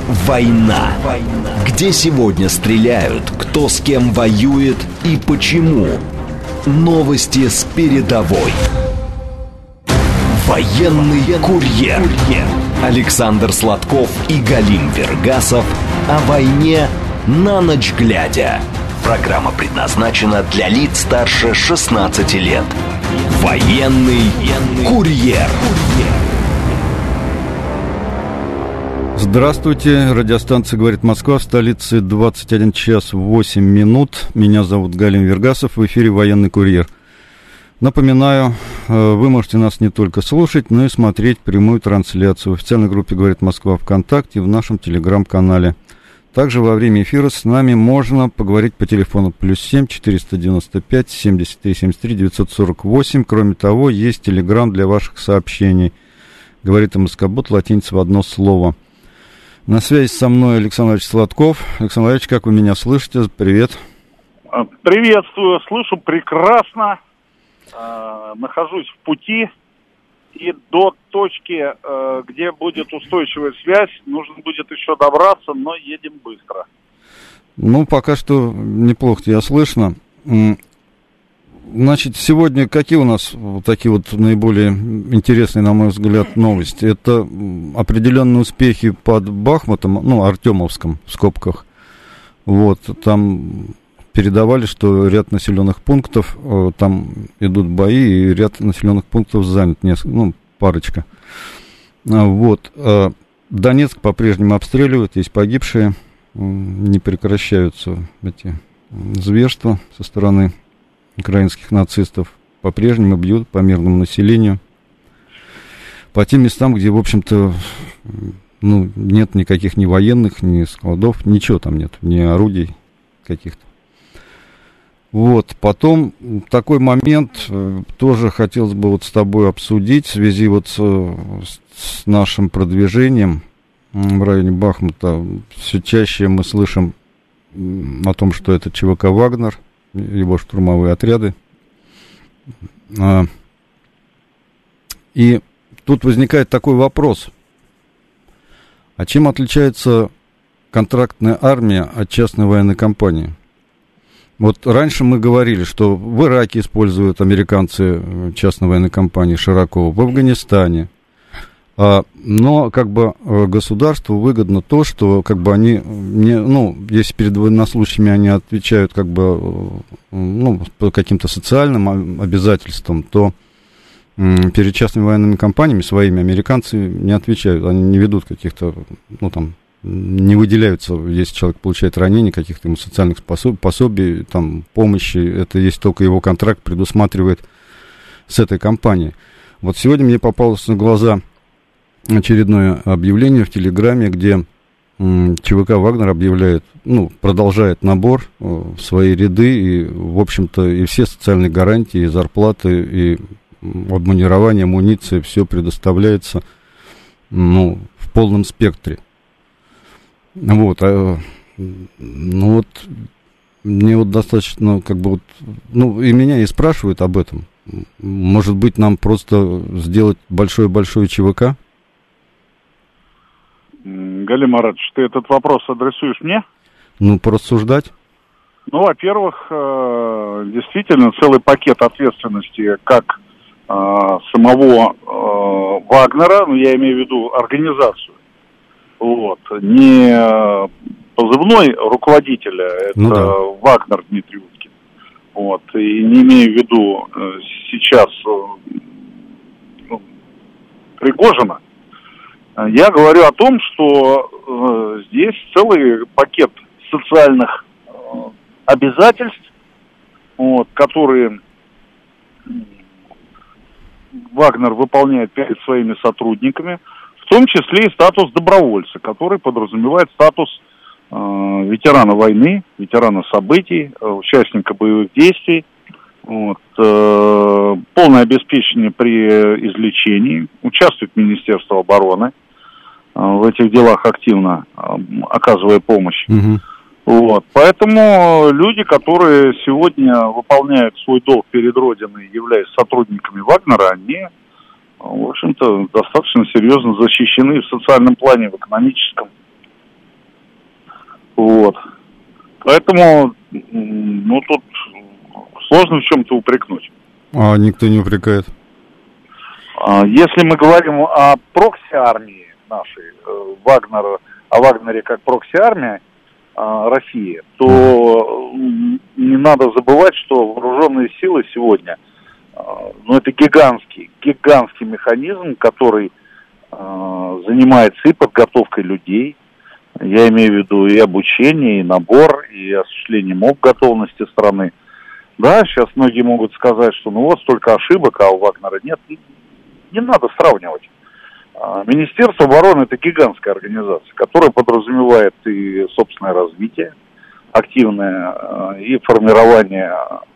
«Война». Где сегодня стреляют, кто с кем воюет и почему. Новости с передовой. Военный курьер. Александр Сладков и Галим Вергасов о войне на ночь глядя. Программа предназначена для лиц старше 16 лет. Военный курьер. Здравствуйте, радиостанция «Говорит Москва», в столице 21 час 8 минут. Меня зовут Галим Вергасов, в эфире «Военный курьер». Напоминаю, вы можете нас не только слушать, но и смотреть прямую трансляцию в официальной группе «Говорит Москва» ВКонтакте, в нашем телеграм-канале. Также во время эфира с нами можно поговорить по телефону +7 495 73 73 948. Кроме того, есть телеграм для ваших сообщений. Говорит МСК-бот, латиница в одно слово. На связи со мной Александр Ильич Сладков. Александр Ильич, как вы меня слышите? Привет. Приветствую, слышу прекрасно. Нахожусь в пути. И до точки, где будет устойчивая связь, нужно будет еще добраться, но едем быстро. Ну, пока что неплохо тебя слышно. Значит, сегодня какие у нас такие вот наиболее интересные, на мой взгляд, новости? Это определенные успехи под Бахмутом, ну, Артемовском, в скобках. Вот, там передавали, что ряд населенных пунктов, там идут бои, и ряд населенных пунктов занят, парочка. Вот. Донецк по-прежнему обстреливают, есть погибшие, не прекращаются эти зверства со стороны украинских нацистов. По-прежнему бьют по мирному населению. По тем местам, где, в общем-то, нет никаких ни военных, ни складов, ничего там нет, ни орудий каких-то. Вот, потом такой момент тоже хотелось бы вот с тобой обсудить в связи вот с нашим продвижением в районе Бахмута. Все чаще мы слышим о том, что это ЧВК «Вагнер», его штурмовые отряды. И тут возникает такой вопрос. А чем отличается контрактная армия от частной военной компании? Вот раньше мы говорили, что в Ираке используют американцы частной военной компании широко, в Афганистане. Но как бы государству выгодно то, что как бы они если перед военнослужащими они отвечают как бы по каким-то социальным обязательствам, то перед частными военными компаниями своими американцы не отвечают, они не ведут каких-то, не выделяются, если человек получает ранение, каких-то ему социальных пособий, там, помощи, это есть только его контракт предусматривает с этой компанией. Вот сегодня мне попалось на глаза очередное объявление в Телеграме, где ЧВК «Вагнер» объявляет, продолжает набор в свои ряды, и, в общем-то, и все социальные гарантии, и зарплаты, и обмундирование, амуниция, все предоставляется, в полном спектре. Вот, мне вот достаточно, и меня и спрашивают об этом. Может быть, нам просто сделать большой-большой ЧВК? Галим Маратович, ты этот вопрос адресуешь мне? Порассуждать. Во-первых, действительно, целый пакет ответственности как самого Вагнера, я имею в виду организацию, не позывной руководителя, это Вагнер Дмитрий Уткин. И не имею в виду сейчас Пригожина. Я говорю о том, что здесь целый пакет социальных обязательств, которые Вагнер выполняет перед своими сотрудниками, в том числе и статус добровольца, который подразумевает статус ветерана войны, ветерана событий, участника боевых действий, полное обеспечение при излечении, участвует Министерство обороны в этих делах активно, оказывая помощь. Поэтому люди, которые сегодня выполняют свой долг перед Родиной, являясь сотрудниками Вагнера, они, в общем-то, достаточно серьезно защищены в социальном плане, в экономическом. Вот. Поэтому, ну, тут сложно в чем-то упрекнуть. А никто не упрекает. Если мы говорим о прокси-армии нашей, о Вагнере как прокси-армии России, то не надо забывать, что вооруженные силы сегодня, ну, это гигантский механизм, который занимается и подготовкой людей, я имею в виду и обучение, и набор, и осуществление МОП готовности страны. Да, сейчас многие могут сказать, что ну вот столько ошибок, а у Вагнера нет. Не надо сравнивать. Министерство обороны – это гигантская организация, которая подразумевает и собственное развитие активное, и формирование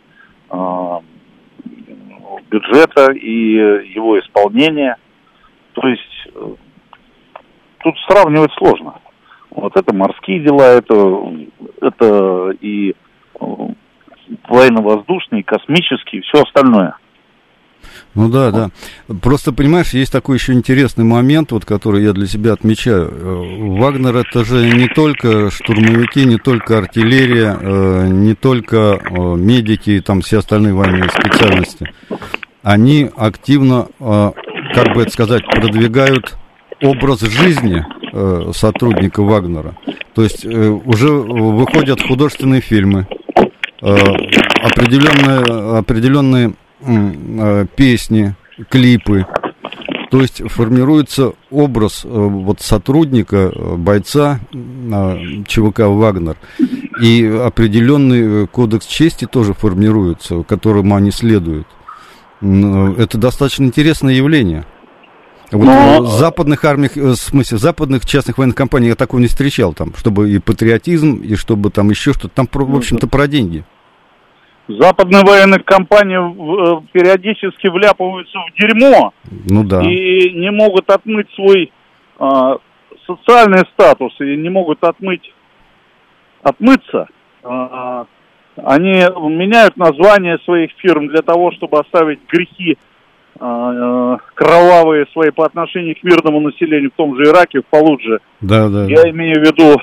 бюджета, и его исполнение. То есть тут сравнивать сложно. Вот это морские дела, это и военно-воздушные, и космические, и все остальное. Ну да, да. Просто, понимаешь, есть такой еще интересный момент, вот, который я для себя отмечаю. Вагнер — это же не только штурмовики, не только артиллерия, не только медики, там все остальные военные специальности. Они активно, как бы это сказать, продвигают образ жизни сотрудника Вагнера. То есть уже выходят художественные фильмы, определенные песни, клипы. То есть формируется образ вот сотрудника, бойца ЧВК «Вагнер». И определенный кодекс чести тоже формируется, которому они следуют. Это достаточно интересное явление. Вот в западных армиях, в смысле, в западных частных военных компаниях я такого не встречал, там, чтобы и патриотизм, и чтобы там еще что-то. Там, в общем-то, про деньги. Западные военные компании периодически вляпываются в дерьмо, ну, да. И не могут отмыть свой социальный статус, и не могут отмыться. Они меняют названия своих фирм для того, чтобы оставить грехи кровавые свои по отношению к мирному населению, в том же Ираке, в Фаллудже. Да, да. Я имею в виду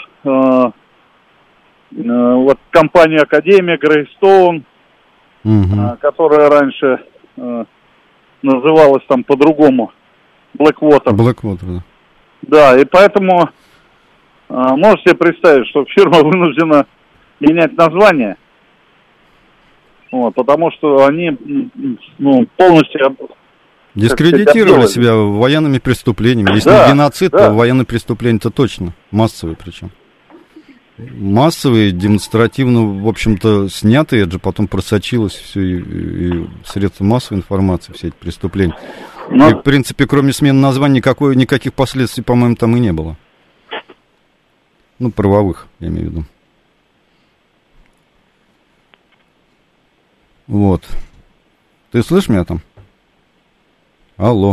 вот компания Академия, Грейстоун, которая раньше называлась там по-другому Blackwater. Blackwater, да. Да, и поэтому можете себе представить, что фирма вынуждена менять название, вот, потому что они полностью дискредитировали себя военными преступлениями. Если не геноцид, то военные преступления-то точно, массовые причем. Массовые, демонстративно, в общем-то, снятые, это же потом просочилось все и средства массовой информации, все эти преступления. И, в принципе, кроме смены названий, никаких последствий, по-моему, там и не было. Ну, правовых, я имею в виду. Вот. Ты слышишь меня там? Алло.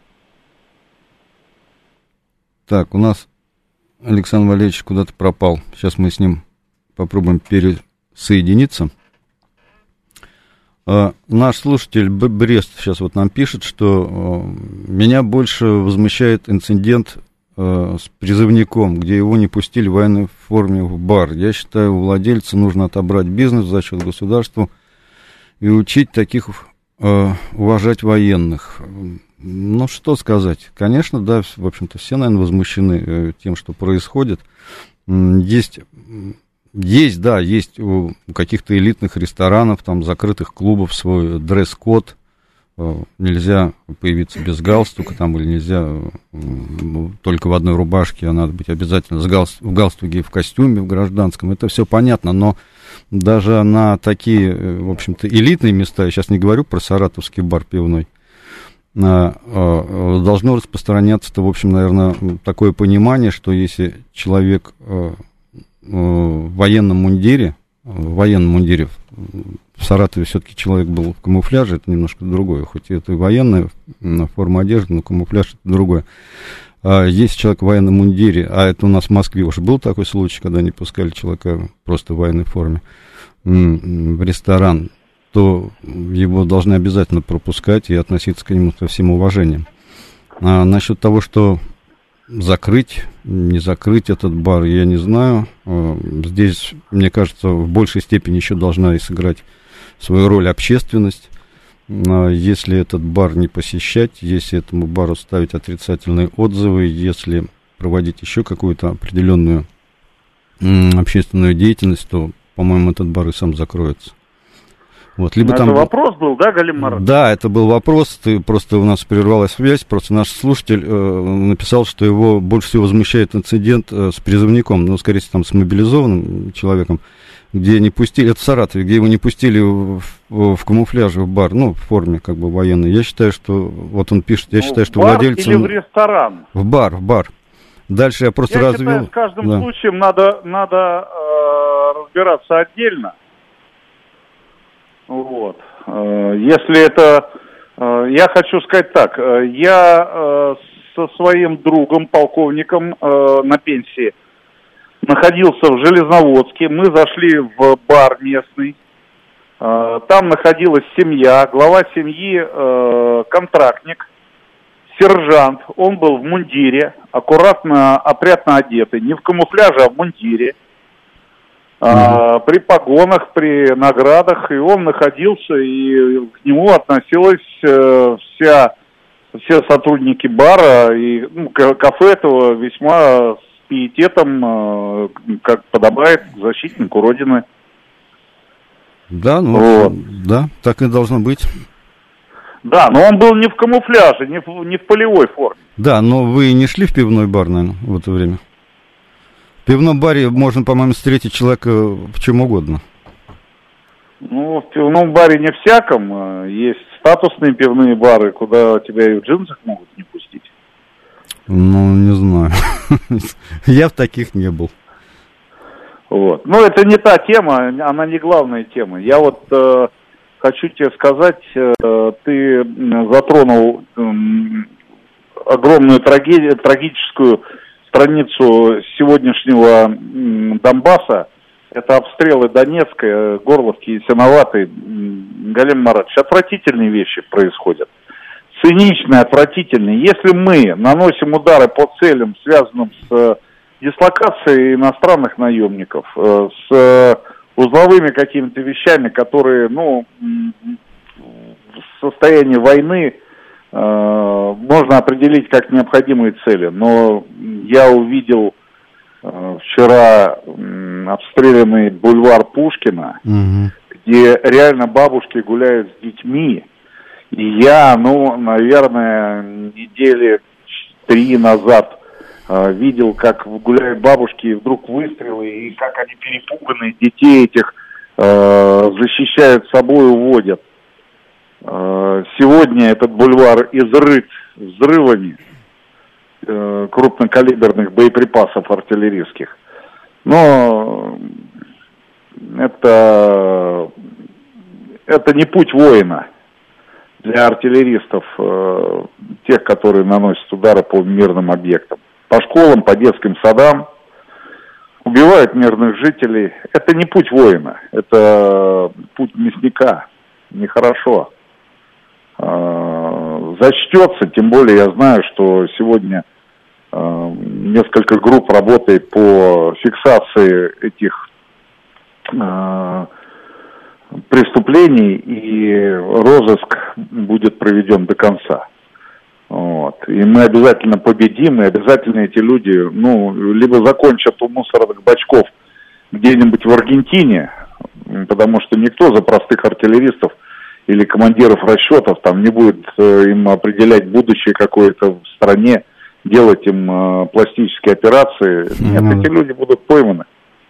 Так, у нас Александр Валерьевич куда-то пропал. Сейчас мы с ним попробуем пересоединиться. Наш слушатель Брест сейчас вот нам пишет, что меня больше возмущает инцидент с призывником, где его не пустили в военной форме в бар. Я считаю, у владельца нужно отобрать бизнес за счет государства и учить таких уважать военных. Ну, что сказать? Конечно, да, в общем-то, все, наверное, возмущены тем, что происходит. Есть у каких-то элитных ресторанов, там, закрытых клубов свой дресс-код. Нельзя появиться без галстука, там, или нельзя только в одной рубашке, а надо быть обязательно в галстуке, в костюме, в гражданском. Это все понятно, но даже на такие, в общем-то, элитные места, я сейчас не говорю про саратовский бар пивной, должно распространяться-то, в общем, наверное, такое понимание, что если человек в военном мундире, в Саратове все-таки человек был в камуфляже, это немножко другое, хоть это и военная форма одежды, но камуфляж это другое. Если человек в военном мундире, а это у нас в Москве уже был такой случай, когда не пускали человека просто в военной форме в ресторан, то его должны обязательно пропускать и относиться к нему со всем уважением. А насчет того, что закрыть, не закрыть этот бар, я не знаю. Здесь, мне кажется, в большей степени еще должна и сыграть свою роль общественность. Если этот бар не посещать, если этому бару ставить отрицательные отзывы, если проводить еще какую-то определенную общественную деятельность, то, по-моему, этот бар и сам закроется. Вот, либо это там... вопрос был, да, Галим Маратович? Да, это был вопрос, просто у нас прервалась связь, просто наш слушатель написал, что его больше всего возмущает инцидент с призывником, ну, скорее всего, там, с мобилизованным человеком, где не пустили, это в Саратове, где его не пустили в камуфляже в бар, ну, в форме, как бы, военной. Я считаю, что, вот он пишет, я считаю, что владельцам... или в ресторан? В бар. Дальше я просто развил... Я считаю, с каждым случаем надо разбираться отдельно. Вот. Если это... Я хочу сказать так. Я со своим другом, полковником на пенсии, находился в Железноводске. Мы зашли в бар местный. Там находилась семья. Глава семьи контрактник, сержант. Он был в мундире, аккуратно, опрятно одетый. Не в камуфляже, а в мундире. При погонах, при наградах, и он находился, и к нему относилась все сотрудники бара, и кафе этого весьма с пиететом, как подобает защитнику Родины. Да, да, так и должно быть. Да, но он был не в камуфляже, не в полевой форме. Да, но вы не шли в пивной бар, наверное, в это время? В пивном баре можно, по-моему, встретить человека в чем угодно. Ну, в пивном баре не всяком. Есть статусные пивные бары, куда тебя и в джинсах могут не пустить. Ну, не знаю. Я в таких не был. Вот. Но это не та тема, она не главная тема. Я вот хочу тебе сказать, ты затронул огромную трагическую страницу сегодняшнего Донбасса. Это обстрелы Донецка, Горловки, Ясиноватой. Галим Маратович, отвратительные вещи происходят. Циничные, отвратительные. Если мы наносим удары по целям, связанным с дислокацией иностранных наемников, с узловыми какими-то вещами, которые, в состоянии войны можно определить как необходимые цели. Но я увидел вчера обстрелянный бульвар Пушкина, где реально бабушки гуляют с детьми. И я, наверное, недели 3 назад видел, как гуляют бабушки, и вдруг выстрелы, и как они перепуганные, детей этих защищают собой, уводят. Сегодня этот бульвар изрыт взрывами крупнокалиберных боеприпасов артиллерийских. Но это не путь воина для артиллеристов, тех, которые наносят удары по мирным объектам. По школам, по детским садам, убивают мирных жителей. Это не путь воина, это путь мясника. Нехорошо. Зачтется, тем более я знаю, что сегодня несколько групп работает по фиксации этих преступлений, и розыск будет проведен до конца. Вот. И мы обязательно победим, и обязательно эти люди, либо закончат у мусорных бачков где-нибудь в Аргентине, потому что никто за простых артиллеристов или командиров расчетов там не будет им определять будущее какое-то в стране, делать им пластические операции. Нет, эти люди будут пойманы.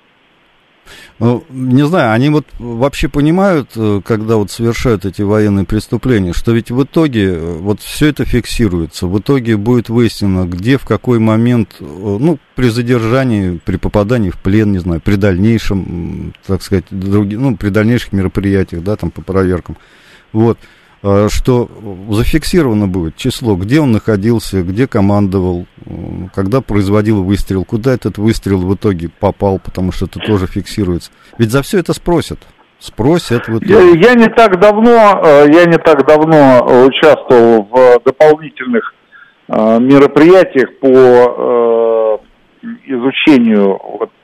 Не знаю, они вот вообще понимают, когда вот совершают эти военные преступления, что ведь в итоге вот все это фиксируется, в итоге будет выяснено, где, в какой момент, при задержании, при попадании в плен, не знаю, при дальнейшем, так сказать, при дальнейших мероприятиях, да, там по проверкам, вот, что зафиксировано будет число, где он находился, где командовал, когда производил выстрел, куда этот выстрел в итоге попал, потому что это тоже фиксируется. Ведь за все это спросят. Спросят в итоге. Я не так давно участвовал в дополнительных мероприятиях по изучению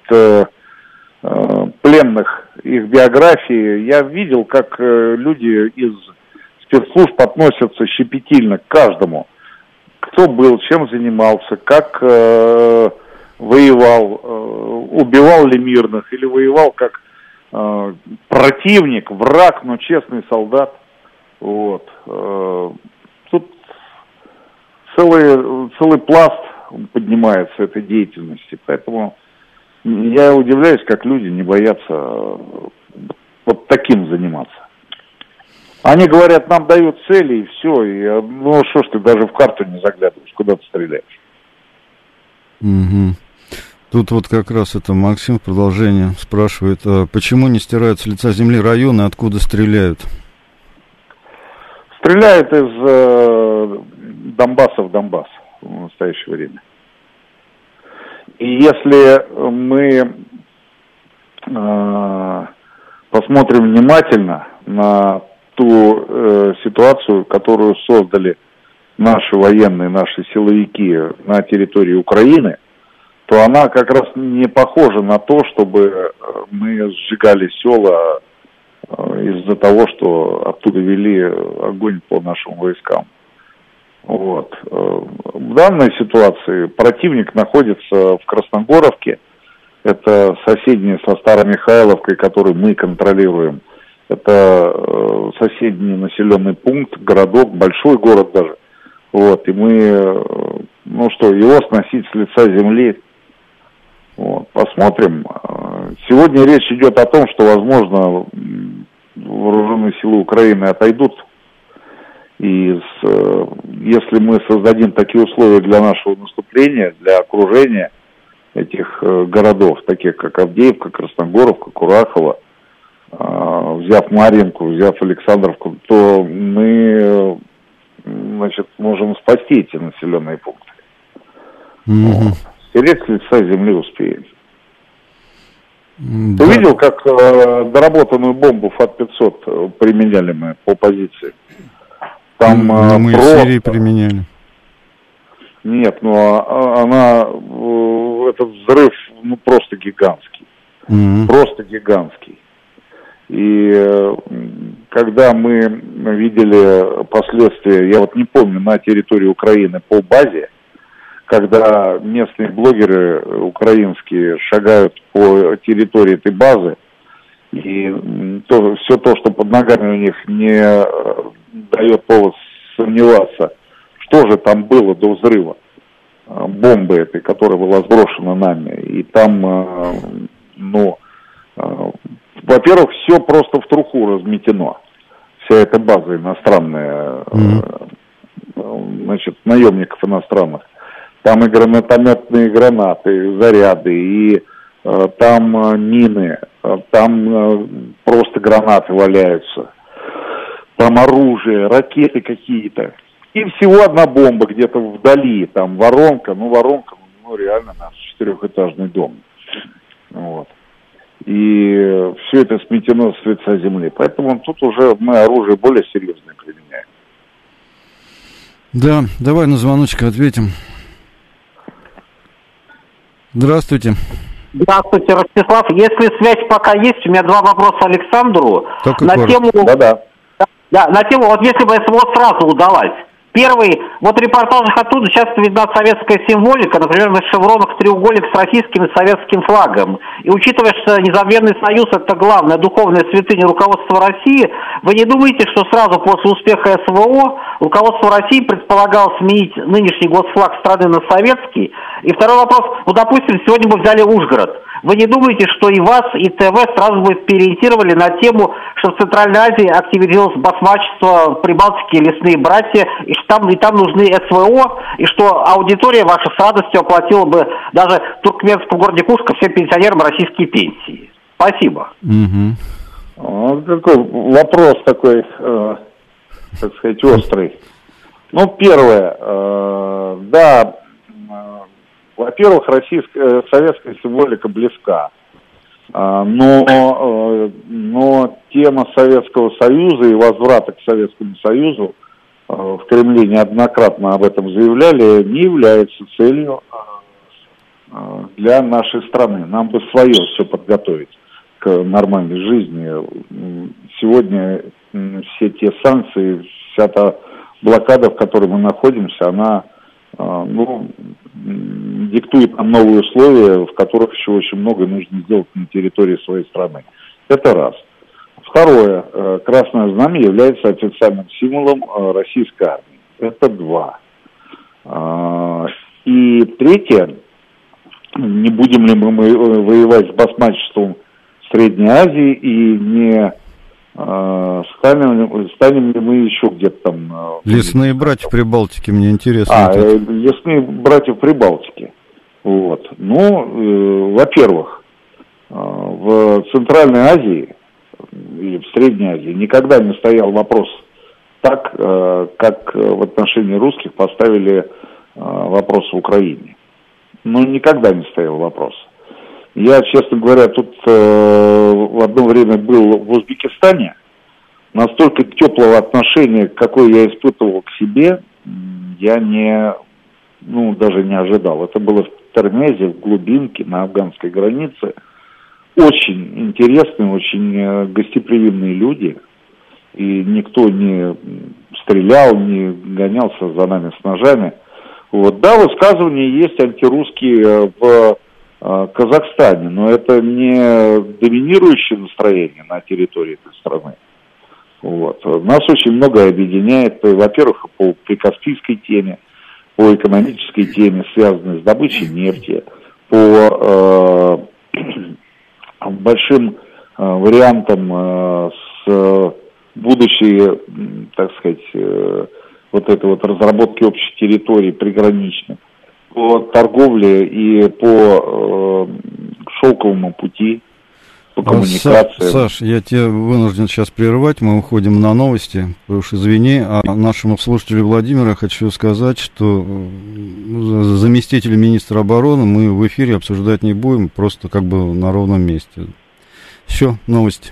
пленных, их биографии, я видел, как люди из спецслужб относятся щепетильно к каждому. Кто был, чем занимался, как воевал, убивал ли мирных или воевал как противник, враг, но честный солдат. Вот. Тут целый пласт поднимается этой деятельности, поэтому я удивляюсь, как люди не боятся вот таким заниматься. Они говорят, нам дают цели и все, и, ну что ж ты даже в карту не заглядываешь, куда ты стреляешь. Угу. Тут вот как раз это Максим в продолжение спрашивает, почему не стирают с лица земли районы, откуда стреляют? Стреляют из Донбасса в Донбасс в настоящее время. И если мы посмотрим внимательно на ту ситуацию, которую создали наши военные, наши силовики на территории Украины, то она как раз не похожа на то, чтобы мы сжигали села из-за того, что оттуда вели огонь по нашим войскам. Вот. В данной ситуации противник находится в Красногоровке, это соседние со Старомихайловкой, который мы контролируем. Это соседний населенный пункт, городок, большой город даже. Вот, и мы, ну что, его сносить с лица земли. Вот, посмотрим. Сегодня речь идет о том, что, возможно, вооруженные силы Украины отойдут. И если мы создадим такие условия для нашего наступления, для окружения этих городов, таких как Авдеевка, Красногоровка, Курахово, взяв Марьинку, взяв Александровку, то мы, значит, можем спасти эти населенные пункты. Вот. Стереть с лица земли успеем. Да. Ты видел, как доработанную бомбу ФАТ-500 применяли мы по позиции? Там мы просто... в Сирии применяли. Нет, она, этот взрыв, ну, просто гигантский. Просто гигантский. И когда мы видели последствия, я вот не помню, на территории Украины по базе, когда местные блогеры украинские шагают по территории этой базы, и все то, что под ногами у них, не дает повод сомневаться, что же там было до взрыва бомбы этой, которая была сброшена нами. И там, ну, во-первых, все просто в труху разметено. Вся эта база иностранная, значит, наемников иностранных. Там и гранатометные гранаты, и заряды, и там мины, там просто гранаты валяются. Там оружие, ракеты какие-то. И всего одна бомба где-то вдали, там воронка, ну реально наш 4-этажный дом. Вот. И все это сметено с лица земли. Поэтому тут уже мы оружие более серьезное применяем. Да, давай на звоночек ответим. Здравствуйте. Здравствуйте, Ростислав. Если связь пока есть, у меня два вопроса Александру. Только на коротко. тему... Да, на тему, вот если бы СВО сразу удалось. Первый, вот в репортажах оттуда часто видна советская символика, например, на шевронах треугольник с российским и советским флагом. И учитывая, что незабвенный союз – это главная духовная святыня руководства России, вы не думаете, что сразу после успеха СВО руководство России предполагалось сменить нынешний госфлаг страны на советский? И второй вопрос, ну, допустим, сегодня мы взяли Ужгород. Вы не думаете, что и вас, и ТВ сразу бы переориентировали на тему, что в Центральной Азии активизировалось басмачество, прибалтики, лесные братья, и что там нужны СВО, и что аудитория ваша с радостью оплатила бы даже в туркменском городе Кушка всем пенсионерам российские пенсии? Спасибо. Вот такой вопрос такой, так сказать, острый. Ну, первое, да, во-первых, советская символика близка, но тема Советского Союза и возврата к Советскому Союзу в Кремле неоднократно об этом заявляли, не является целью для нашей страны. Нам бы свое все подготовить к нормальной жизни. Сегодня все те санкции, вся та блокада, в которой мы находимся, она диктует нам новые условия, в которых еще очень много нужно сделать на территории своей страны. Это раз. Второе. Красное знамя является официальным символом российской армии. Это два. И третье. Не будем ли мы воевать с басмачеством в Средней Азии и не станем ли мы еще где-то там... Лесные братья Прибалтики, мне интересно. Лесные братья Прибалтики. Вот. Во-первых, в Центральной Азии или в Средней Азии никогда не стоял вопрос так, как в отношении русских поставили вопрос в Украине. Никогда не стоял вопрос. Я, честно говоря, тут в одно время был в Узбекистане. Настолько теплого отношения, какое я испытывал к себе, я даже не ожидал. Это было в Термезе, в глубинке, на афганской границе. Очень интересные, очень гостеприимные люди. И никто не стрелял, не гонялся за нами с ножами. Да, высказывания есть антирусские в Казахстане, но это не доминирующее настроение на территории этой страны. Нас очень многое объединяет, во-первых, по прикаспийской теме, по экономической теме, связанной с добычей нефти, по большим вариантам с будущей, так сказать, разработки общей территории приграничной, по торговле и по шелковому пути, по коммуникациям. Саш, я тебя вынужден сейчас прервать, мы уходим на новости, уж извини, а нашему слушателю Владимиру я хочу сказать, что заместителя министра обороны мы в эфире обсуждать не будем, просто как бы на ровном месте. Все, новости.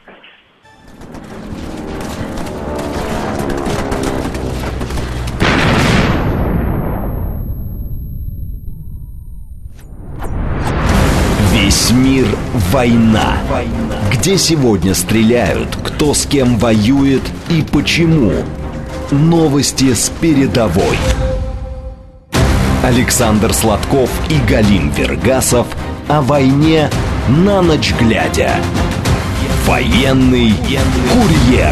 Весь мир – война. Где сегодня стреляют, кто с кем воюет и почему. Новости с передовой. Александр Сладков и Галим Вергасов о войне на ночь глядя. Военный курьер.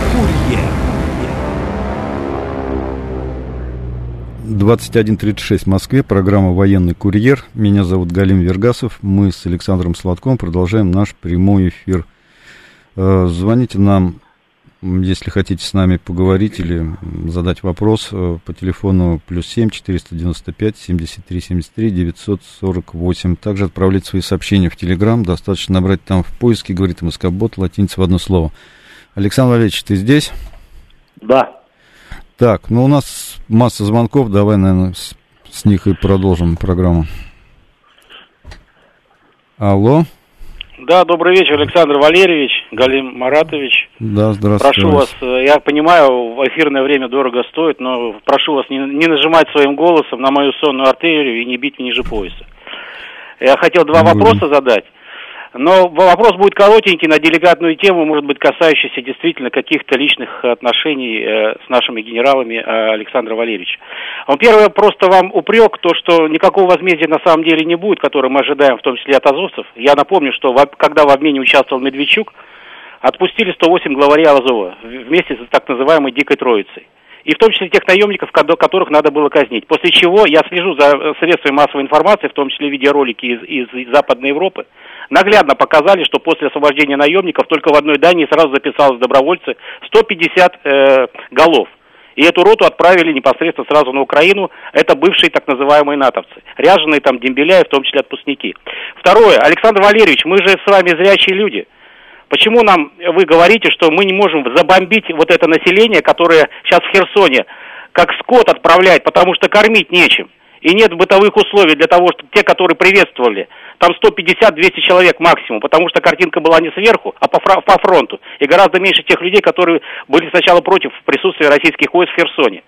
21:36 в Москве, программа «Военный курьер». Меня зовут Галим Вергасов. Мы с Александром Сладковым продолжаем наш прямой эфир. Звоните нам, если хотите с нами поговорить или задать вопрос, по телефону +7 495 73 73 948. Также отправлять свои сообщения в Телеграм. Достаточно набрать там в поиске, говорит МСК-бот, латиница в одно слово. Александр Валерьевич, ты здесь? Да. Так, у нас масса звонков, давай, наверное, с них и продолжим программу. Алло. Да, добрый вечер, Александр Валерьевич, Галим Маратович. Да, здравствуйте. Прошу вас, я понимаю, эфирное время дорого стоит, но прошу вас не нажимать своим голосом на мою сонную артерию и не бить ниже пояса. Я хотел два вопроса задать. Но вопрос будет коротенький, на деликатную тему, может быть, касающийся действительно каких-то личных отношений с нашими генералами Александра Валерьевича. Первый просто вам упрек, то, что никакого возмездия на самом деле не будет, которое мы ожидаем, в том числе от азовцев. Я напомню, что когда в обмене участвовал Медведчук, отпустили 108 главарей Азова вместе с так называемой Дикой Троицей. И в том числе тех наемников, которых надо было казнить. После чего я слежу за средствами массовой информации, в том числе видеоролики из Западной Европы, наглядно показали, что после освобождения наемников только в одной Дании сразу записалось добровольцы 150 голов. И эту роту отправили непосредственно сразу на Украину. Это бывшие так называемые натовцы. Ряженые там дембеля, в том числе отпускники. Второе. Александр Валерьевич, мы же с вами зрячие люди. Почему вы говорите, что мы не можем забомбить вот это население, которое сейчас в Херсоне как скот отправляет, потому что кормить нечем. И нет бытовых условий для того, чтобы те, которые приветствовали, там 150-200 человек максимум, потому что картинка была не сверху, а по фронту. И гораздо меньше тех людей, которые были сначала против присутствия российских войск в Херсоне.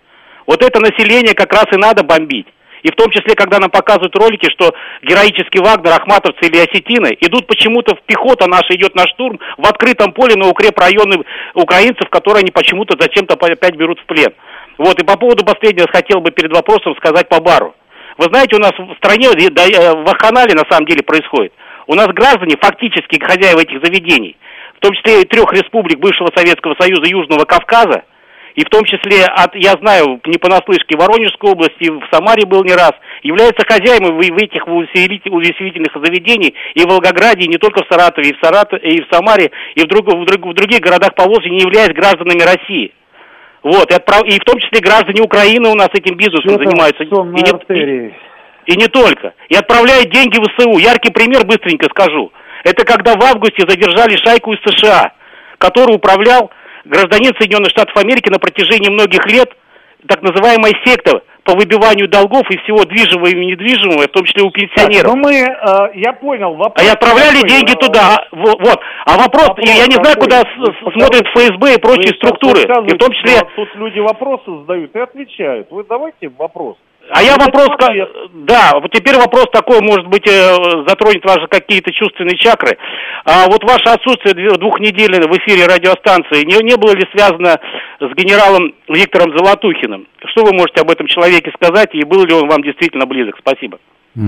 Вот это население как раз и надо бомбить. И в том числе, когда нам показывают ролики, что героический Вагнер, ахматовцы или осетины идут почему-то, пехота наша идет на штурм в открытом поле на укрепрайоны украинцев, которые они почему-то зачем-то опять берут в плен. Вот, и по поводу последнего хотел бы перед вопросом сказать по бару. Вы знаете, у нас в стране, в вакханалии на самом деле происходит. У нас граждане, фактически хозяева этих заведений, в том числе и 3 республик бывшего Советского Союза Южного Кавказа, и в том числе, я знаю, не понаслышке, в Воронежской области, в Самаре был не раз, являются хозяевами в этих увеселительных заведений и в Волгограде, и не только в Саратове, и в Самаре, и в других городах Поволжья, не являясь гражданами России. Вот, и в том числе граждане Украины у нас этим бизнесом занимаются. И не только. И отправляют деньги в ВСУ. Яркий пример, быстренько скажу. Это когда в августе задержали шайку из США, которую управлял гражданин Соединенных Штатов Америки на протяжении многих лет, так называемая секта по выбиванию долгов и всего движимого и недвижимого, в том числе у пенсионеров. Так, я понял вопрос. И отправляли деньги туда. Вот. А вопрос я не знаю, куда смотрят ФСБ и прочие структуры. И в том числе... Тут люди вопросы задают и отвечают. Вы давайте вопрос. А я вопрос, да, вот теперь вопрос такой, может быть, затронет ваши какие-то чувственные чакры. А вот ваше отсутствие 2 недель в эфире радиостанции не было ли связано с генералом Виктором Золотухиным? Что вы можете об этом человеке сказать, и был ли он вам действительно близок? Спасибо.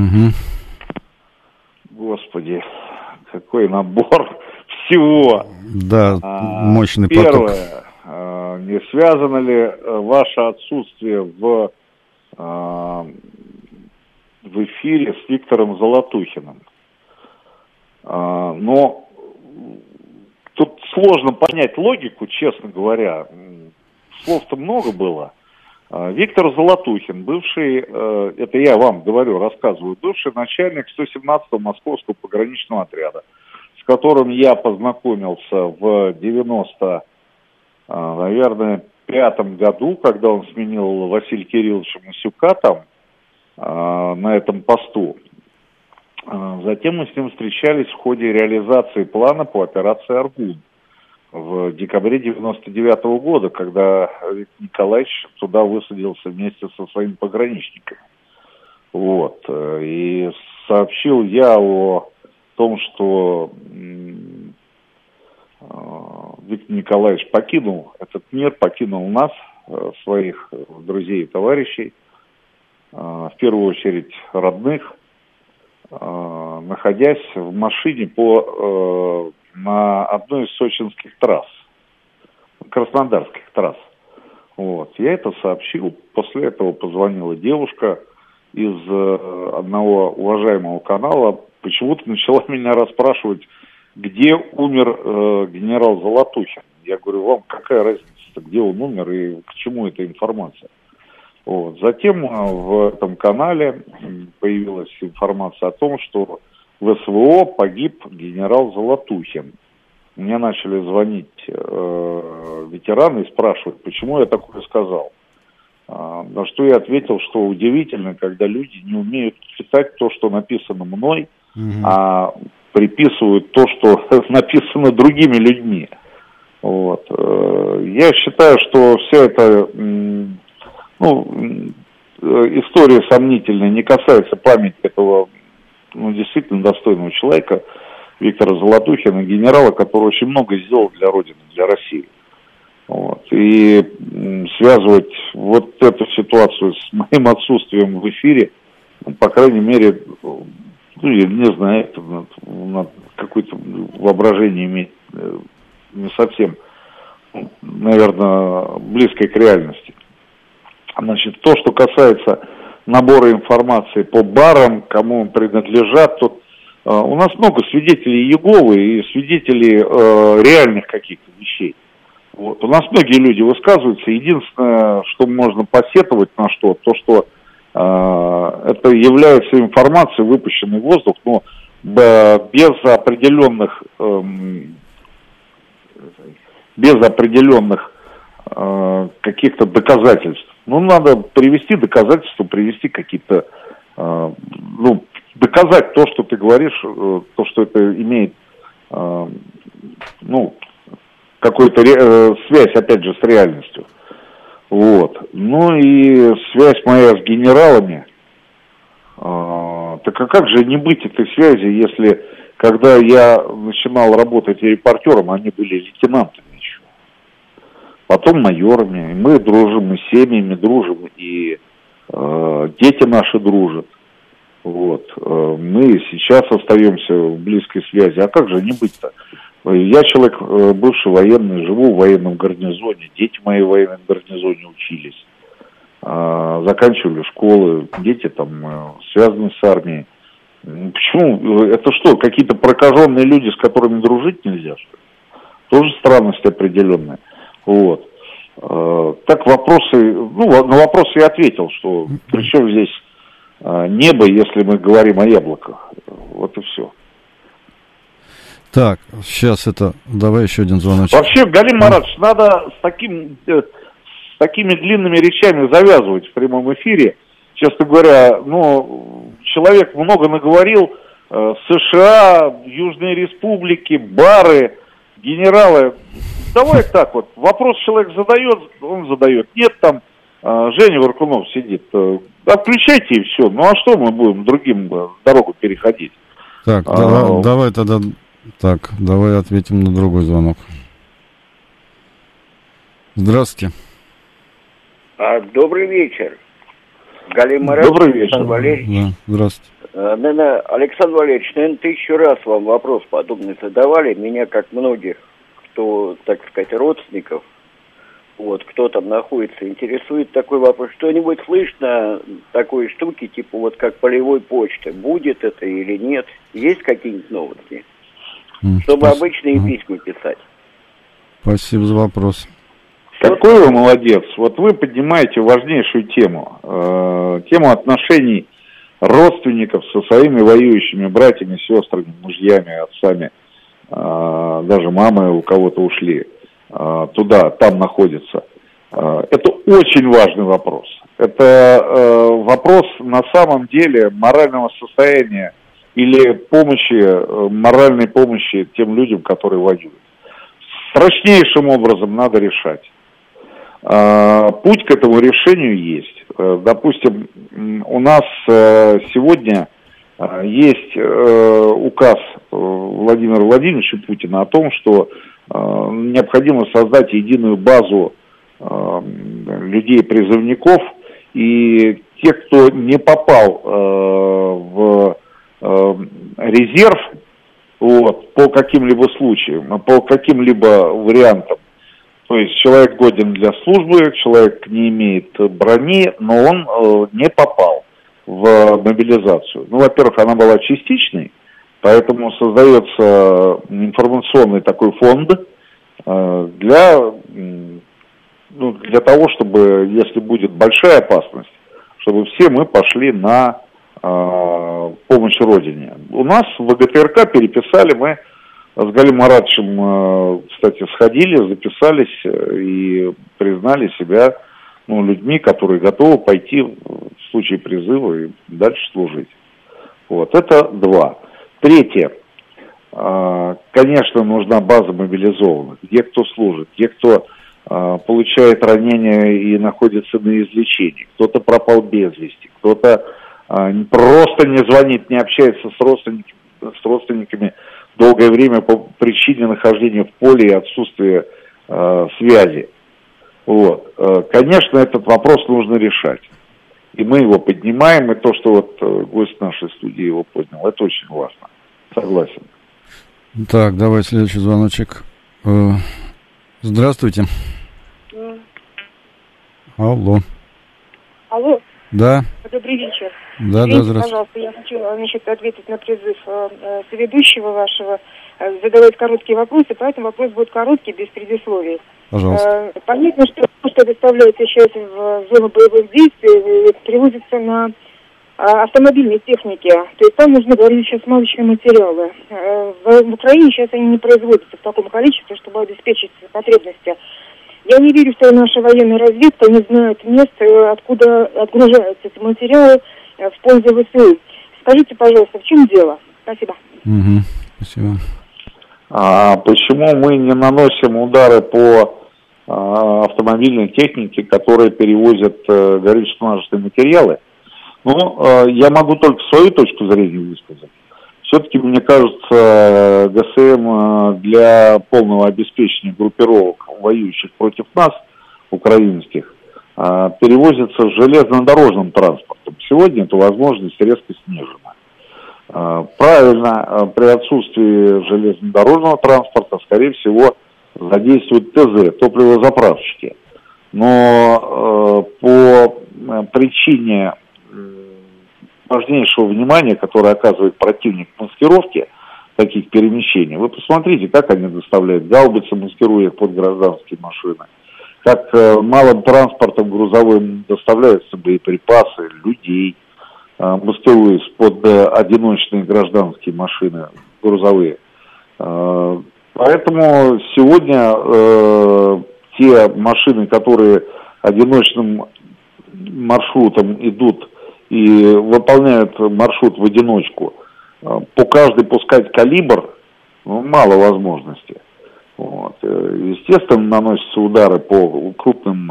Господи, какой набор всего. Да, мощный поток. Первое, не связано ли ваше отсутствие в эфире с Виктором Золотухиным? Но тут сложно понять логику, честно говоря. Слов-то много было. Виктор Золотухин, бывший, это я вам говорю, рассказываю, бывший начальник 117-го Московского пограничного отряда, с которым я познакомился в 95-м году, когда он сменил Василия Кирилловича Масюка там, на этом посту. Затем мы с ним встречались в ходе реализации плана по операции «Аргун» в декабре 99-го года, когда Виктор Николаевич туда высадился вместе со своими пограничниками. Вот. И сообщил я о том, что Виктор Николаевич покинул этот мир, покинул нас, своих друзей и товарищей, в первую очередь родных, находясь в машине на одной из сочинских трасс, краснодарских трасс. Вот. Я это сообщил, после этого позвонила девушка из одного уважаемого канала, почему-то начала меня расспрашивать, где умер генерал Золотухин. Я говорю, вам какая разница, где он умер и к чему эта информация? Вот. Затем в этом канале появилась информация о том, что в СВО погиб генерал Золотухин. Мне начали звонить ветераны и спрашивать, почему я такое сказал. На что я ответил, что удивительно, когда люди не умеют читать то, что написано мной, а приписывают то, что написано другими людьми. Вот. Я считаю, что все это история сомнительная, не касается памяти этого действительно достойного человека, Виктора Золотухина, генерала, который очень много сделал для Родины, для России. Вот. И связывать вот эту ситуацию с моим отсутствием в эфире, по крайней мере, я не знаю, это надо какое-то воображение иметь не совсем, наверное, близкое к реальности. Значит, то, что касается набора информации по барам, кому он принадлежат, то у нас много свидетелей Иеговы и свидетелей реальных каких-то вещей. Вот. У нас многие люди высказываются. Единственное, что можно посетовать на что, то, что это является информацией, выпущенной в воздух, но без определенных каких-то доказательств. Ну, надо привести доказательства, привести какие-то, доказать то, что ты говоришь, то, что это имеет, какую-то связь, опять же, с реальностью. Вот. Ну и связь моя с генералами. Так а как же не быть этой связи, если когда я начинал работать репортером, они были лейтенантами еще. Потом майорами. И мы дружим, и семьями дружим, и дети наши дружат. Вот. Мы сейчас остаемся в близкой связи. А как же не быть-то? Я человек бывший военный, живу в военном гарнизоне. Дети мои в военном гарнизоне учились. Заканчивали школы. Дети там связаны с армией. Почему? Это что, какие-то прокаженные люди, с которыми дружить нельзя, что ли? Тоже странность определенная. Вот. Так вопросы, на вопросы я ответил, что причем здесь небо, если мы говорим о яблоках. Вот и все. Так, сейчас давай еще один звоночек. Вообще, Галим Маратович, надо с такими длинными речами завязывать в прямом эфире. Честно говоря, человек много наговорил, США, Южные республики, бары, генералы. Давай так вот, вопрос человек задает, он задает. Нет, там Женя Варкунов сидит. Отключайте и все. Ну а что мы будем другим дорогу переходить? Так, давай тогда... Так, давай ответим на другой звонок. Здравствуйте. Добрый вечер. Галим Маратович. Добрый вечер. Да, здравствуйте. Александр Валерьевич, наверное, 1000 раз вам вопрос подобный задавали. Меня, как многих, кто, так сказать, родственников, кто там находится, интересует такой вопрос. Что-нибудь слышно такой штуки, типа как полевой почты? Будет это или нет? Есть какие-нибудь новости? Чтобы обычные письма писать. Спасибо за вопрос. Какой вы молодец. Вот вы поднимаете важнейшую тему. Тему отношений родственников со своими воюющими братьями, сестрами, мужьями, отцами. Даже мамы у кого-то ушли туда, там находятся. Это очень важный вопрос. Это вопрос на самом деле морального состояния или моральной помощи тем людям, которые воюют. Страшнейшим образом надо решать. Путь к этому решению есть. Допустим, у нас сегодня есть указ Владимира Владимировича Путина о том, что необходимо создать единую базу людей-призывников, и тех, кто не попал в резерв по каким-либо случаям, по каким-либо вариантам. То есть человек годен для службы, человек не имеет брони, но он не попал в мобилизацию. Во-первых, она была частичной, поэтому создается информационный такой фонд для того, чтобы, если будет большая опасность, чтобы все мы пошли на помощь Родине. У нас в ВГТРК переписали, мы с Галим Маратовичем, кстати, сходили, записались и признали себя людьми, которые готовы пойти в случае призыва и дальше служить. Это 2. 3. Конечно, нужна база мобилизованных. Где кто служит, где кто получает ранения и находится на излечении. Кто-то пропал без вести, кто-то просто не звонит, не общается с родственниками долгое время по причине нахождения в поле и отсутствия связи. Конечно, этот вопрос нужно решать. И мы его поднимаем, и то, что гость нашей студии его поднял, это очень важно. Согласен. Так, давай следующий звоночек. Здравствуйте. Алло. Алло. Да. Добрый вечер. Да, здравствуйте. Пожалуйста, я хочу ответить на призыв соведущего вашего, задавать короткие вопросы, поэтому вопрос будет короткий, без предисловий. Пожалуйста. Понятно, что доставляется сейчас в зону боевых действий, привозится на автомобильной технике, то есть там нужны, говорили, сейчас смазочные материалы. В Украине сейчас они не производятся в таком количестве, чтобы обеспечить потребности. Я не верю, что наша военная разведка не знает мест, откуда отгружаются эти материалы в пользу ВСУ. Скажите, пожалуйста, в чем дело? Спасибо. Спасибо. Почему мы не наносим удары по автомобильной техники, которые перевозят горюче-смазочные материалы. Но я могу только свою точку зрения высказать. Все-таки, мне кажется, ГСМ для полного обеспечения группировок, воюющих против нас, украинских, перевозится железнодорожным транспортом. Сегодня эта возможность резко снижена. Правильно, при отсутствии железнодорожного транспорта, скорее всего, задействуют ТЗ, топливозаправщики. Но по причине важнейшего внимания, которое оказывает противник в маскировке таких перемещений, вы посмотрите, как они доставляют гаубицы, маскируя их под гражданские машины, как малым транспортом грузовым доставляются боеприпасы, людей, маскируясь под одиночные гражданские машины грузовые. Поэтому сегодня те машины, которые одиночным маршрутом идут и выполняют маршрут в одиночку, по каждой пускать калибр, мало возможностей. Вот. Естественно, наносятся удары по крупным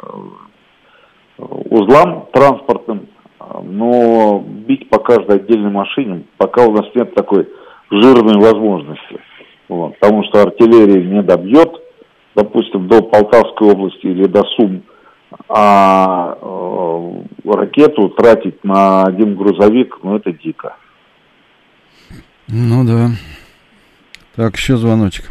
узлам транспортным, но бить по каждой отдельной машине пока у нас нет такой жирной возможности. Вот. Потому что артиллерия не добьет, допустим, до Полтавской области или до Сум, а ракету тратить на один грузовик, это дико. Ну да. Так, еще звоночек.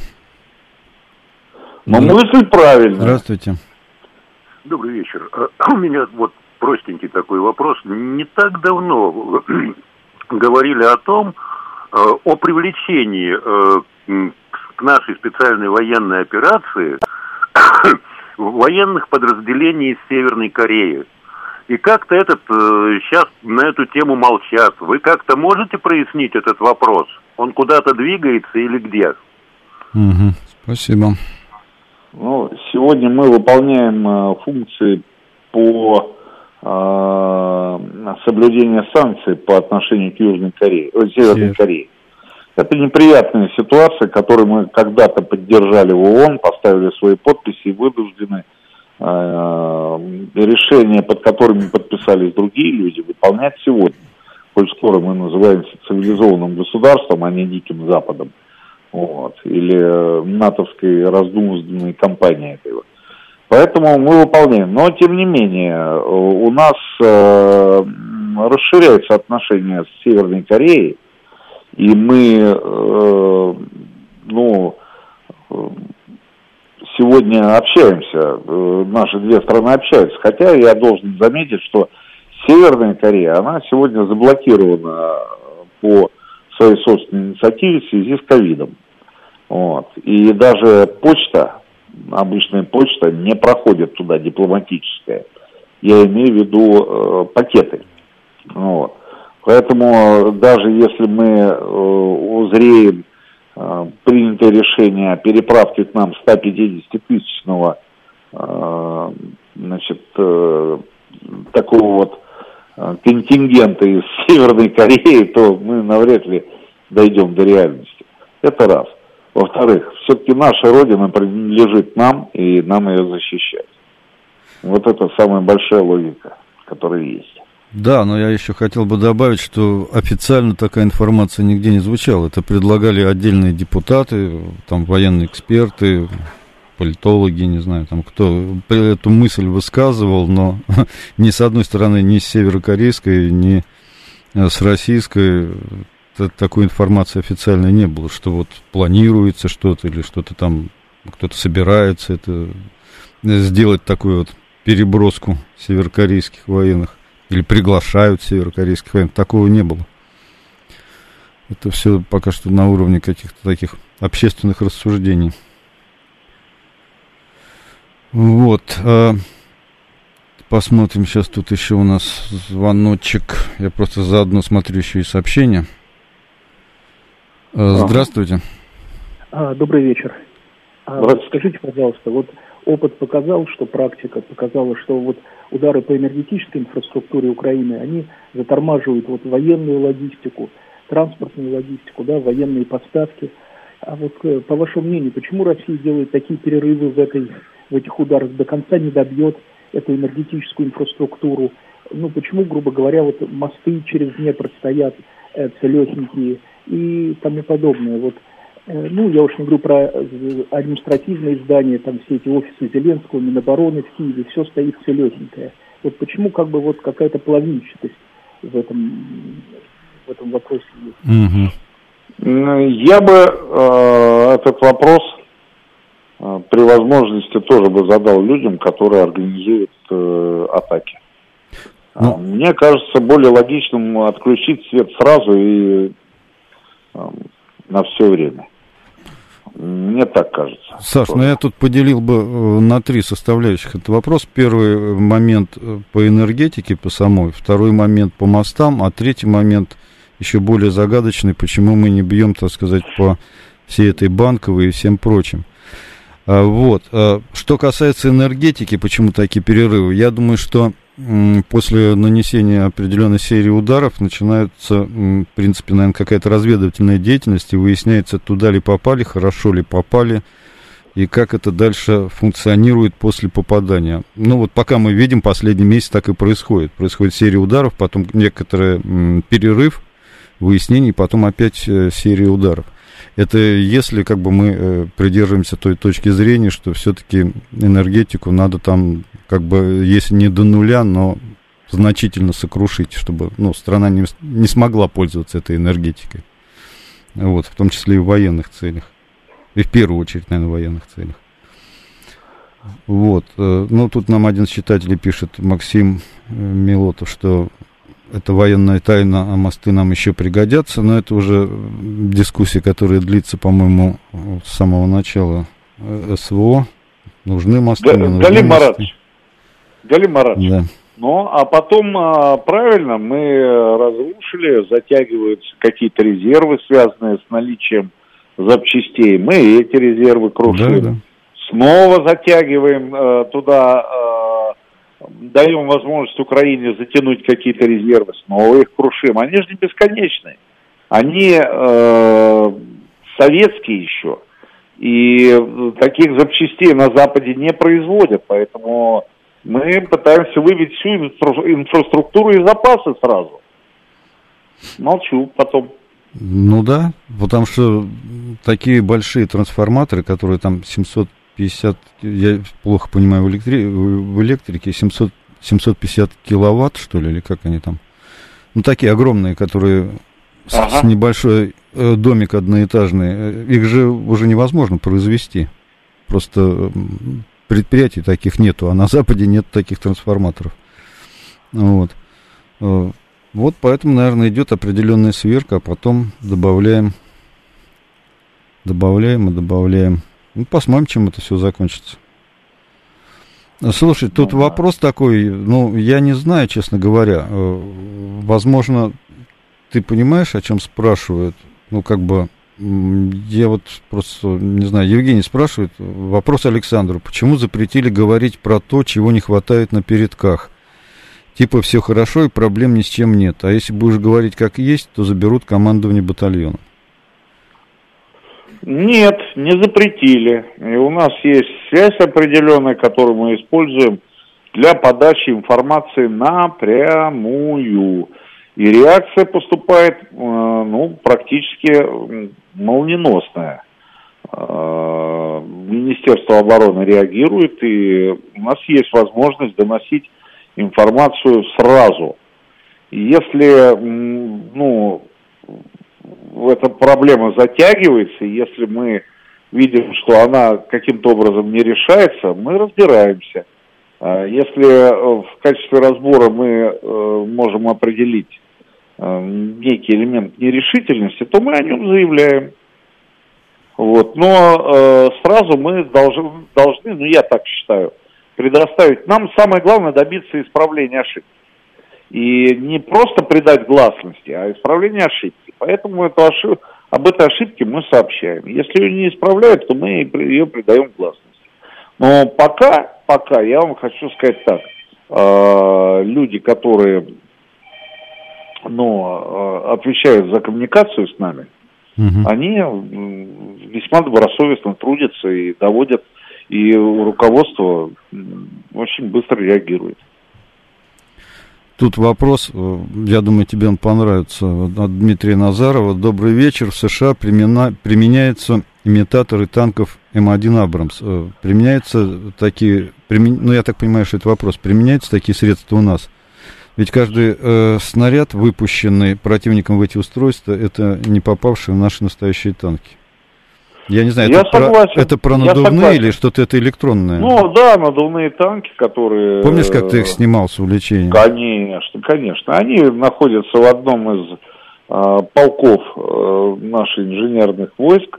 Но мысль правильная. Здравствуйте. Добрый вечер. У меня простенький такой вопрос. Не так давно говорили о том, о привлечении к нашей специальной военной операции военных подразделений из Северной Кореи. И как-то сейчас на эту тему молчат. Вы как-то можете прояснить этот вопрос? Он куда-то двигается или где? Угу. Спасибо. Сегодня мы выполняем функции по соблюдению санкций по отношению к Северной Корее. Это неприятная ситуация, которую мы когда-то поддержали в ООН, поставили свои подписи и вынуждены решения, под которыми подписались другие люди, выполнять сегодня. Коль скоро мы называемся цивилизованным государством, а не диким Западом. Или натовской раздуманной кампанией этой. Поэтому мы выполняем. Но, тем не менее, у нас расширяются отношения с Северной Кореей, и мы, сегодня общаемся, наши две страны общаются. Хотя я должен заметить, что Северная Корея, она сегодня заблокирована по своей собственной инициативе в связи с ковидом. И даже почта, обычная почта, не проходит туда, дипломатическая. Я имею в виду пакеты. Поэтому даже если мы узреем принятое решение о переправке к нам 150-тысячного такого контингента из Северной Кореи, то мы навряд ли дойдем до реальности. Это раз. Во-вторых, все-таки наша Родина принадлежит нам, и нам ее защищать. Это самая большая логика, которая есть. Да, но я еще хотел бы добавить, что официально такая информация нигде не звучала. Это предлагали отдельные депутаты, там военные эксперты, политологи, не знаю, там кто эту мысль высказывал, но ни с одной стороны, ни с северокорейской, ни с российской такой информации официальной не было, что планируется что-то или что-то там, кто-то собирается это сделать такую переброску северокорейских военных. Или приглашают северокорейских военных. Такого не было. Это все пока что на уровне каких-то таких общественных рассуждений. Посмотрим, сейчас тут еще у нас звоночек. Я просто заодно смотрю еще и сообщения. Здравствуйте. Добрый вечер. Скажите, пожалуйста, опыт показал, что практика показала, что удары по энергетической инфраструктуре Украины, они затормаживают военную логистику, транспортную логистику, военные поставки. А по вашему мнению, почему Россия делает такие перерывы в этой в этих ударах до конца не добьет эту энергетическую инфраструктуру. Ну, почему, грубо говоря, вот мосты через Днепр стоят целехенькие и тому подобное. Вот, ну, я уж не говорю про административные здания, там все эти офисы Зеленского, Минобороны в Киеве, все стоит целехенькое. Вот почему как бы вот какая-то плавничатость в этом вопросе есть? Я бы этот вопрос при возможности тоже бы задал людям, которые организуют атаки. Мне кажется, более логичным отключить свет сразу и на все время. Мне так кажется. Саш, ну я тут поделил бы на 3 составляющих этот вопрос. Первый момент по энергетике, по самой, второй момент по мостам, а третий момент еще более загадочный, почему мы не бьем, так сказать, по всей этой банковой и всем прочим. Вот. Что касается энергетики, почему такие перерывы, я думаю, что после нанесения определенной серии ударов начинается, в принципе, наверное, какая-то разведывательная деятельность, и выясняется, туда ли попали, хорошо ли попали, и как это дальше функционирует после попадания. Ну, вот пока мы видим, последний месяц так и происходит. Происходит серия ударов, потом некоторый перерыв, выяснений, потом опять серия ударов. Это если как бы мы придерживаемся той точки зрения, что все-таки энергетику надо там, как бы, если не до нуля, но значительно сокрушить, чтобы, ну, страна не смогла пользоваться этой энергетикой. Вот, в том числе и в военных целях. И в первую очередь, наверное, в военных целях. Вот. Ну, тут нам один из читателей пишет, Максим Милотов, что это военная тайна, а мосты нам еще пригодятся, но это уже дискуссия, которая длится, по-моему, с самого начала СВО. Нужны мосты, не нужны Галим мосты. Маратович. Да. Ну, а потом, правильно, мы разрушили, затягиваются какие-то резервы, связанные с наличием запчастей. Мы эти резервы крушим. Да. Снова затягиваем туда... даем возможность Украине затянуть какие-то резервы, снова их крушим. Они же не бесконечные. Они советские еще. И таких запчастей на Западе не производят. Поэтому мы пытаемся выбить всю инфраструктуру и запасы сразу. Молчу потом. Ну да, потому что такие большие трансформаторы, которые там 750, я плохо понимаю в электрике, 750 киловатт, что ли, или как они там? Ну, такие огромные, которые с небольшой домик одноэтажный, их же уже невозможно произвести. Просто предприятий таких нету, а на Западе нет таких трансформаторов. Вот. Вот поэтому, наверное, идет определенная сверка, а потом добавляем. Ну, посмотрим, чем это все закончится. Слушай, тут вопрос такой, ну, я не знаю, честно говоря. Возможно, ты понимаешь, о чем спрашивают? Ну, как бы, я вот просто, не знаю, Евгений спрашивает, вопрос Александру. Почему запретили говорить про то, чего не хватает на передках? Типа, все хорошо и проблем ни с чем нет. А если будешь говорить как есть, то заберут командование батальона. Нет, не запретили. И у нас есть связь определенная, которую мы используем для подачи информации напрямую. И реакция поступает, ну, практически молниеносная. Министерство обороны реагирует, и у нас есть возможность доносить информацию сразу. Если, ну, эта проблема затягивается, и если мы видим, что она каким-то образом не решается, мы разбираемся. Если в качестве разбора мы можем определить некий элемент нерешительности, то мы о нем заявляем. Вот. Но сразу мы должны, ну я так считаю, предоставить. Нам самое главное добиться исправления ошибки. И не просто придать гласности, а исправление ошибки. Поэтому об этой ошибке мы сообщаем. Если ее не исправляют, то мы ее придаем гласности. Но пока я вам хочу сказать так. Люди, которые отвечают за коммуникацию с нами, они весьма добросовестно трудятся и доводят и руководство очень быстро реагирует. Тут вопрос, я думаю, тебе он понравится, от Дмитрия Назарова. Добрый вечер. В США применяются имитаторы танков М1 «Абрамс». Применяются такие, я так понимаю, что это вопрос, применяются такие средства у нас? Ведь каждый снаряд, выпущенный противником в эти устройства, это не попавшие в наши настоящие танки. Я не знаю, это про надувные или что-то это электронное? Ну да, надувные танки, которые... Помнишь, как ты их снимал с увлечением? Конечно. Они находятся в одном из полков наших инженерных войск.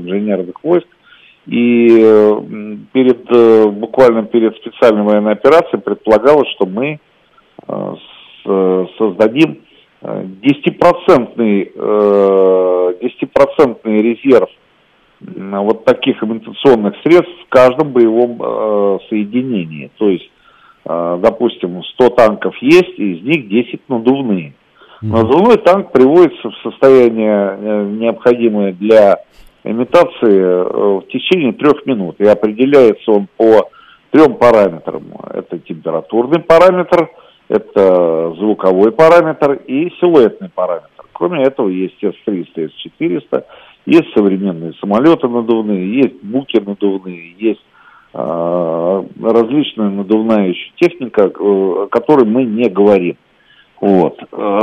И буквально перед специальной военной операцией предполагалось, что мы создадим 10% резерв вот таких имитационных средств в каждом боевом соединении. То есть, допустим, 100 танков есть, и из них 10 надувные. Надувной танк приводится в состояние, необходимое для имитации, в течение 3 минут. И определяется он по 3 параметрам. Это температурный параметр, это звуковой параметр и силуэтный параметр. Кроме этого, есть С-300, С-400, есть современные самолеты надувные, есть буки надувные, есть различная надувная еще техника, о которой мы не говорим. Вот.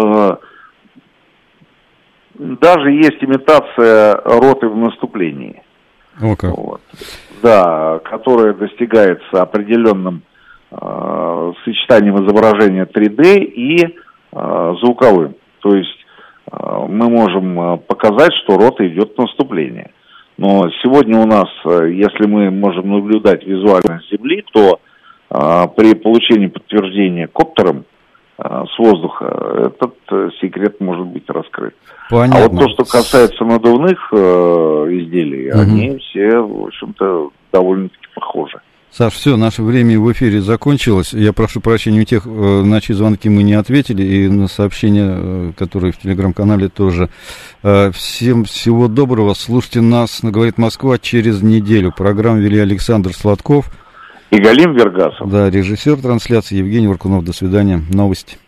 Даже есть имитация роты в наступлении. Вот. Да, которая достигается определенным сочетанием изображения 3D и звуковым. То есть мы можем показать, что рота идет в наступление. Но сегодня у нас, если мы можем наблюдать визуально с земли, то при получении подтверждения коптером с воздуха этот секрет может быть раскрыт. Понятно. А вот то, что касается надувных изделий, они все, в общем-то, довольно-таки похожи. Саш, все, наше время в эфире закончилось. Я прошу прощения у тех, на чьи звонки мы не ответили, и на сообщения, которые в телеграм-канале тоже. Всем всего доброго. Слушайте нас, говорит Москва, через неделю. Программу вели Александр Сладков и Галим Вергасов. Да, режиссер трансляции Евгений Варкунов. До свидания. Новости.